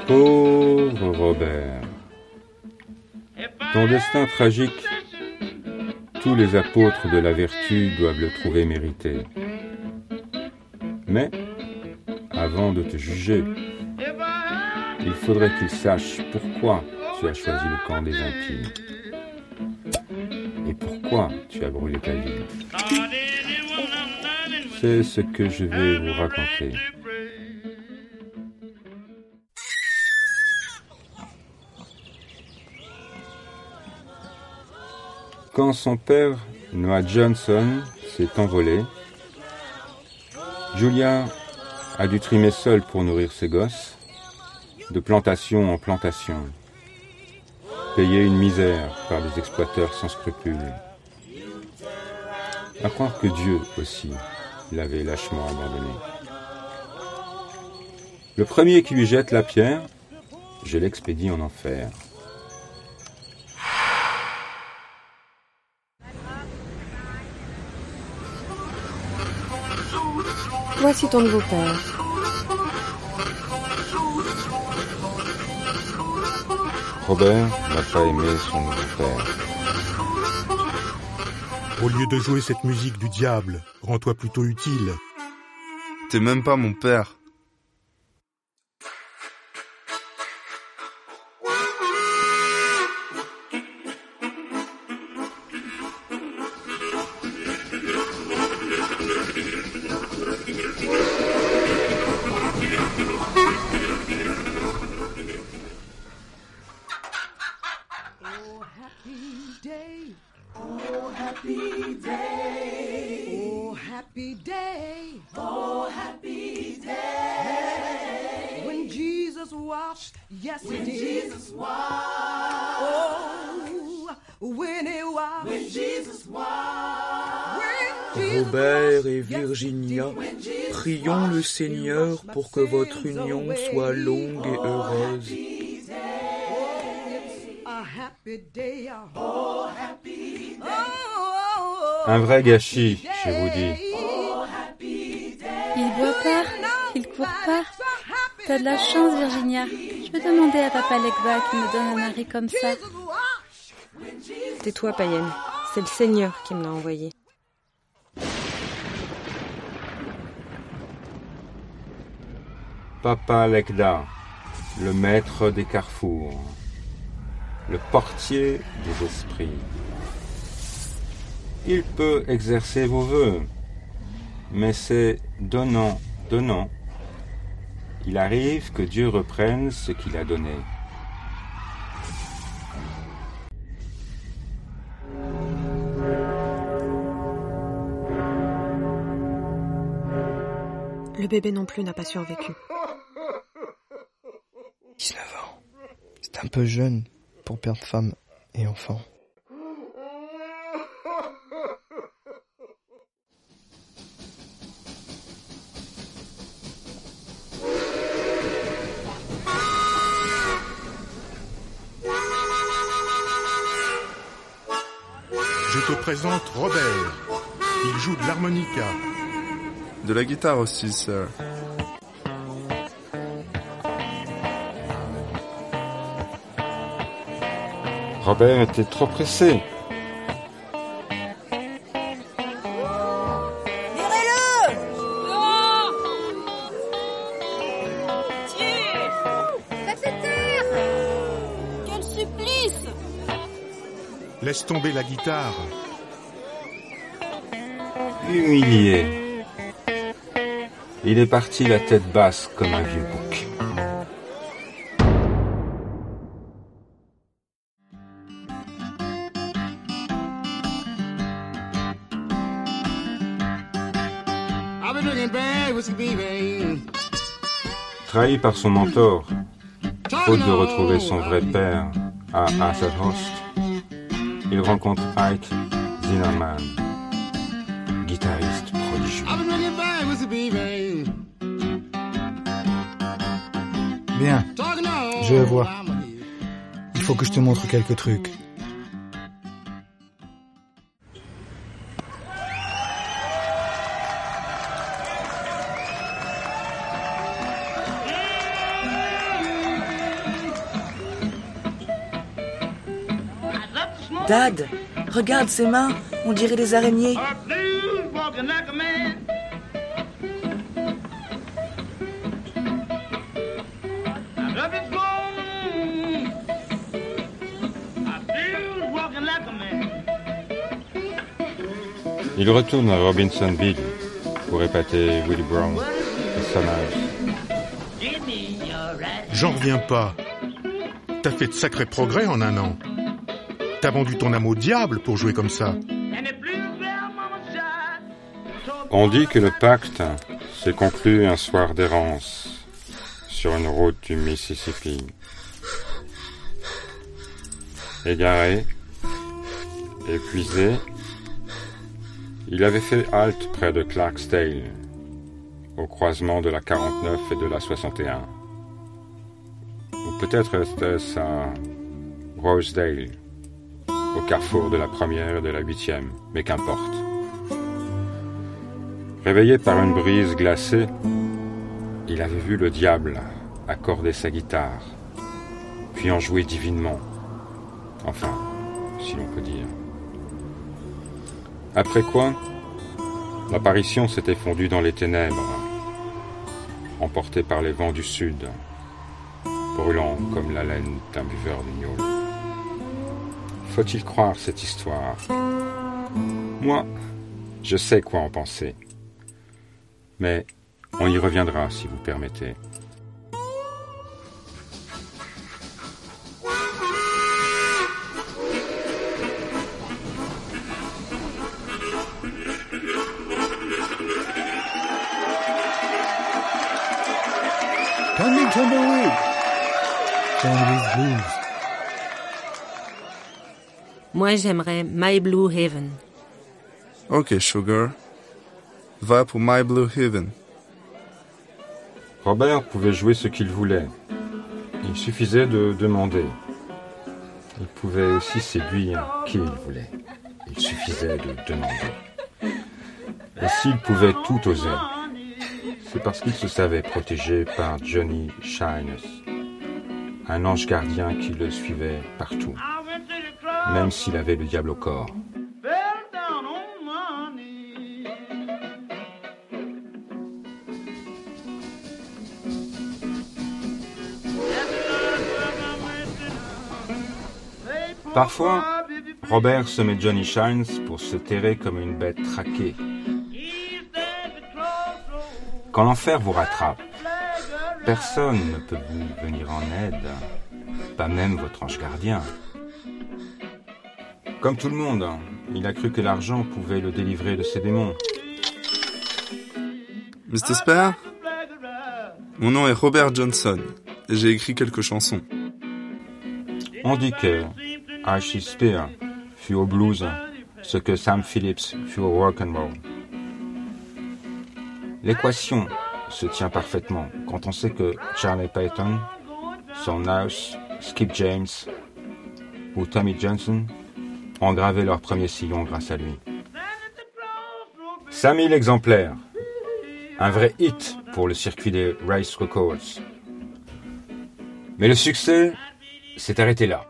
Pauvre Robert. Ton destin tragique, tous les apôtres de la vertu doivent le trouver mérité. Mais, avant de te juger, il faudrait qu'ils sachent pourquoi tu as choisi le camp des impies. Et pourquoi tu as brûlé ta vie. C'est ce que je vais vous raconter. Quand son père, Noah Johnson, s'est envolé, Julia a dû trimer seule pour nourrir ses gosses, de plantation en plantation, payer une misère par des exploiteurs sans scrupules. À croire que Dieu aussi l'avait lâchement abandonné. Le premier qui lui jette la pierre, je l'expédie en enfer. Voici ton nouveau père. Robert n'a pas aimé son nouveau père. Au lieu de jouer cette musique du diable, rends-toi plutôt utile. T'es même pas mon père. Robert et Virginia, prions le Seigneur pour que votre union soit longue et heureuse. Un vrai gâchis, je vous dis. Il boit pas, il court pas. T'as de la chance, Virginia. Je vais demander à Papa Legba qui me donne un mari comme ça. Tais-toi, païenne. C'est le Seigneur qui me l'a envoyé. Papa Legda, le maître des carrefours, le portier des esprits. Il peut exercer vos vœux, mais c'est donnant, donnant. Il arrive que Dieu reprenne ce qu'il a donné. Le bébé non plus n'a pas survécu. 19 ans. C'est un peu jeune pour perdre femme et enfant. Je te présente Robert. Il joue de l'harmonica. De la guitare aussi, ça. Robert était trop pressé. Virez-le! Non! Tiens! Faites taire! Quel supplice! Laisse tomber la guitare. Humilié. Il est parti la tête basse comme un vieux bouc. Trahi par son mentor, faute de retrouver son vrai père à Asserhorst, il rencontre Ike Zinnerman, guitariste prodigieux. Bien, je vois. Il faut que je te montre quelques trucs. Dad, regarde ses mains, on dirait des araignées. Il retourne à Robinsonville pour épater Willie Brown et Summers. J'en reviens pas. T'as fait de sacrés progrès en 1 an. T'as vendu ton âme au diable pour jouer comme ça. On dit que le pacte s'est conclu un soir d'errance sur une route du Mississippi. Égaré, épuisé, il avait fait halte près de Clarksdale, au croisement de la 49 et de la 61. Ou peut-être était-ce à Rosedale, au carrefour de la 1e et de la 8e, mais qu'importe. Réveillé par une brise glacée, il avait vu le diable accorder sa guitare, puis en jouer divinement. Enfin, si l'on peut dire. Après quoi, l'apparition s'était fondue dans les ténèbres, emportée par les vents du sud, brûlant comme la laine d'un buveur de gnôle. Faut-il croire cette histoire? Moi, je sais quoi en penser. Mais on y reviendra si vous permettez. Coming Tumbleweed. Tumbleweed Blues. Moi, j'aimerais My Blue Heaven. Ok, Sugar. Va pour My Blue Heaven. Robert pouvait jouer ce qu'il voulait. Il suffisait de demander. Il pouvait aussi séduire qui il voulait. Il suffisait de demander. Et s'il pouvait tout oser, c'est parce qu'il se savait protégé par Johnny Shines, un ange gardien qui le suivait partout, même s'il avait le diable au corps. Parfois, Robert semait Johnny Shines pour se terrer comme une bête traquée. Quand l'enfer vous rattrape, personne ne peut vous venir en aide, pas même votre ange gardien. Comme tout le monde, il a cru que l'argent pouvait le délivrer de ses démons. Mr. Spare, mon nom est Robert Johnson et j'ai écrit quelques chansons. On dit que Archie Spear fut au blues ce que Sam Phillips fut au rock'n'roll. L'équation se tient parfaitement quand on sait que Charlie Payton, Son House, Skip James ou Tommy Johnson ont gravé leur premier sillon grâce à lui. 5000 exemplaires, un vrai hit pour le circuit des Race Records. Mais le succès s'est arrêté là.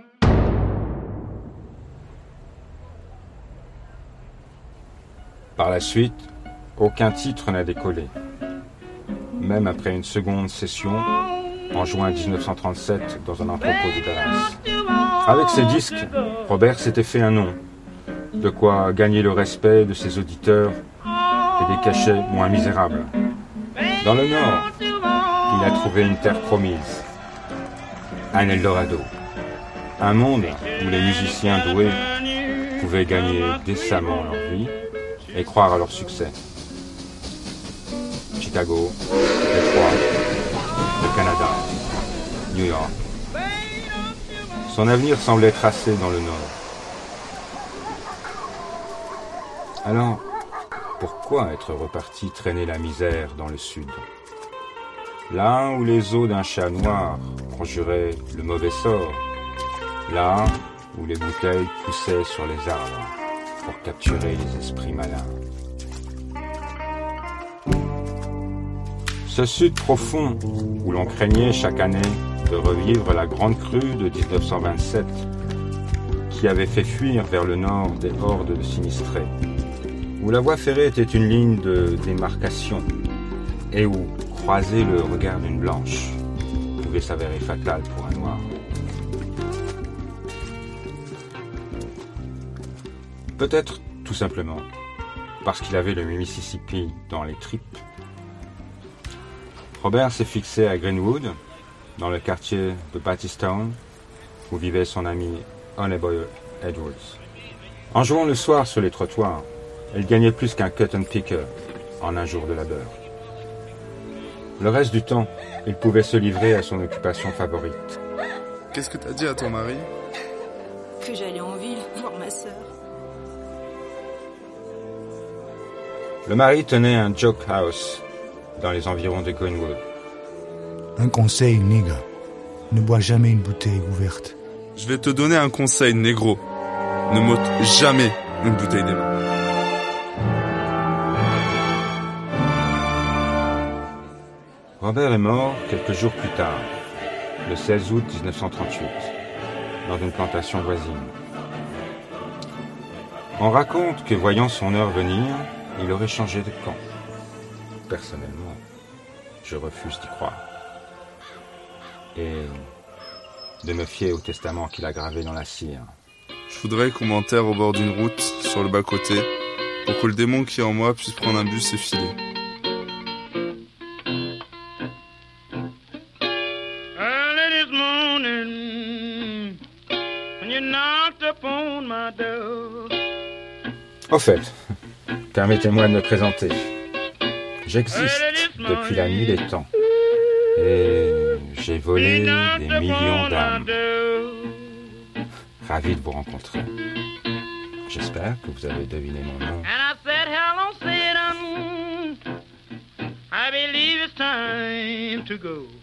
Par la suite, aucun titre n'a décollé, même après une seconde session en juin 1937 dans un entrepôt de Dallas. Avec ses disques, Robert s'était fait un nom, de quoi gagner le respect de ses auditeurs et des cachets moins misérables. Dans le Nord, il a trouvé une terre promise, un Eldorado, un monde où les musiciens doués pouvaient gagner décemment leur vie et croire à leur succès. Chicago, Détroit, le Canada, New York. Son avenir semblait tracé dans le Nord. Alors, pourquoi être reparti traîner la misère dans le Sud? Là où les os d'un chat noir conjuraient le mauvais sort, là où les bouteilles poussaient sur les arbres pour capturer les esprits malins. Ce Sud profond, où l'on craignait chaque année de revivre la grande crue de 1927, qui avait fait fuir vers le nord des hordes de sinistrés, où la voie ferrée était une ligne de démarcation et où croiser le regard d'une blanche pouvait s'avérer fatal pour un noir. Peut-être tout simplement parce qu'il avait le Mississippi dans les tripes. Robert s'est fixé à Greenwood, dans le quartier de Baptistown, où vivait son ami Honeyboy Edwards. En jouant le soir sur les trottoirs, il gagnait plus qu'un cotton picker en un jour de labeur. Le reste du temps, il pouvait se livrer à son occupation favorite. Qu'est-ce que t'as dit à ton mari? Que j'allais en ville voir ma sœur. Le mari tenait un joke house dans les environs de Greenwood. Un conseil, nigga. Ne bois jamais une bouteille ouverte. Je vais te donner un conseil, négro. Ne m'ôte jamais une bouteille des mains. Robert est mort quelques jours plus tard, le 16 août 1938, dans une plantation voisine. On raconte que, voyant son heure venir, il aurait changé de camp. Personnellement, je refuse d'y croire. Et de me fier au testament qu'il a gravé dans la cire. Je voudrais qu'on m'enterre au bord d'une route, sur le bas-côté, pour que le démon qui est en moi puisse prendre un bus et filer. Early this morning, when you knocked upon my door. Au fait, permettez-moi de me présenter. J'existe depuis la nuit des temps. Et j'ai volé des millions d'âmes. Ravi de vous rencontrer. J'espère que vous avez deviné mon nom. And I said, hello, Satan. I believe it's time to go.